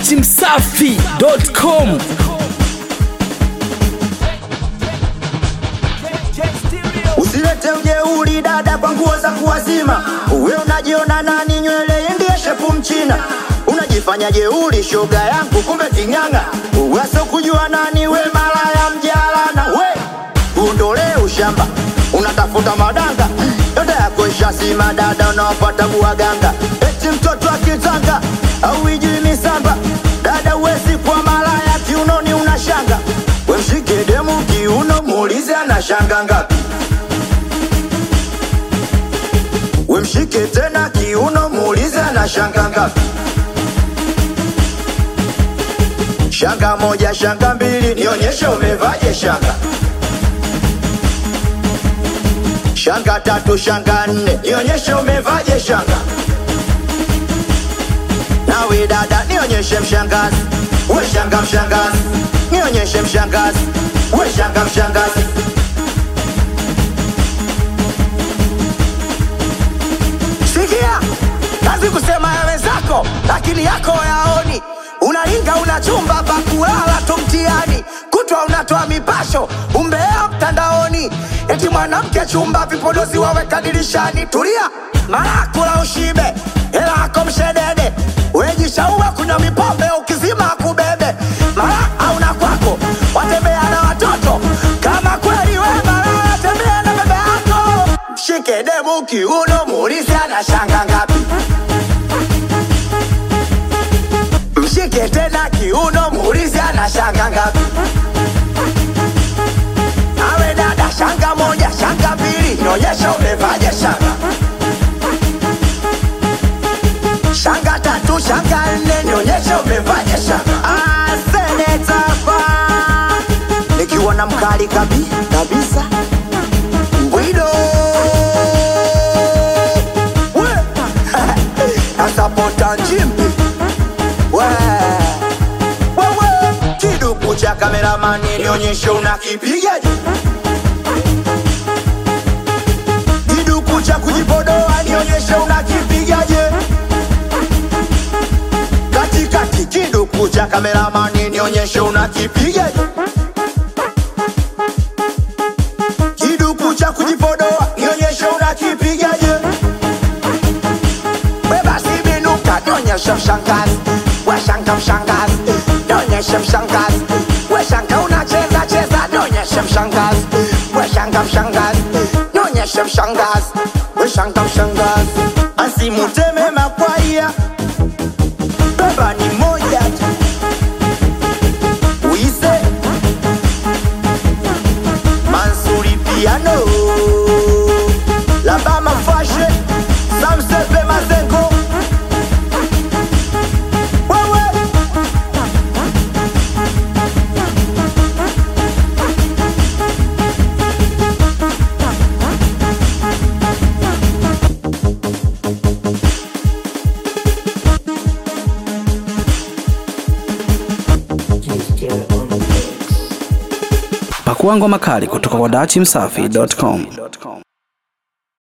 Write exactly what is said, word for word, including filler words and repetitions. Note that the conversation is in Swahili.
dati msafi dot com. Usilete ujeuri dada kwa nguo za kuwazima. Uwe unajiona nani, nywele ndiye shepu mchina. Unajifanya jeuri shoga yangu kumbe kinganga. Uwaso kujua nani we malaya mjalana. We undole ushamba, unatafuta madanga. Yote yako ishasima dada, unawapata buwaganga. Eti mtoto akitanga au ijui misamba. Dada uwezi kwa malaya kiunoni unashanga. We mshike demu kiuno muulize anashanga ngapi. We mshike tena kiuno muulize anashanga ngapi. Shanga moja, shanga mbili, nionyeshe umevaje shanga. Shanga tatu, shanga nne, nionyeshe umevaje shanga. Nawe dada nionyeshe mshangazi. We shanga mshangazi, nionyeshe mshangazi. We shanga mshangazi. Sikia, kazi kusema ya wenzako, lakini yako yaoni. Unalinga unachumba pa kulala tu mtiani. Kutwa unatoa mipasho, umbea mtandaoni. Eti mwanamke chumba vipodozi waweka dirishani. Tulia, mara kula ushibe, hela hako mshedede. Wejishaua kunywa mipombe ukizima kubebe. Mara hauna kwako, watembea na watoto. Kama kweli we mara tembea na bebe yako. Mshike demu kiuno muulize anashanga ngapi. Mshike tena kiuno muulize anashanga ngapi. Awe dada shanga moja, shanga mbili, nionyesha umevaje shanga. Shanga tatu, shanga nne, nionyesha umevaje shanga. Ah, seneta pa nikiwa na mkali kabi, kabisa Bwido we asapota njimbi we we we kiduku cha kameramani nionyeshe unakipigaje. Kiduku cha kujipodoa nionyeshe unakipigaje. Katikati kiduku cha kameramani nionyeshe unakipigaje. Kiduku cha kujipodoa nionyeshe unakipigaje. Beba sibinuka nionyeshe mshangazi. We shanga mshangazi, nionyeshe mshangazi. We shanga unacheza cheza, nionyeshe mshangazi. We shanga mshangazi, nionyeshe mshangazi. We shanga mshangazi. Asimuteme makwaya, beba ni moja tu. Uise Mansuri piano, Labama fashe, Samsepe mazengo. Wewe Pakua ngoma kali kutoka kwa dati msafi dot com.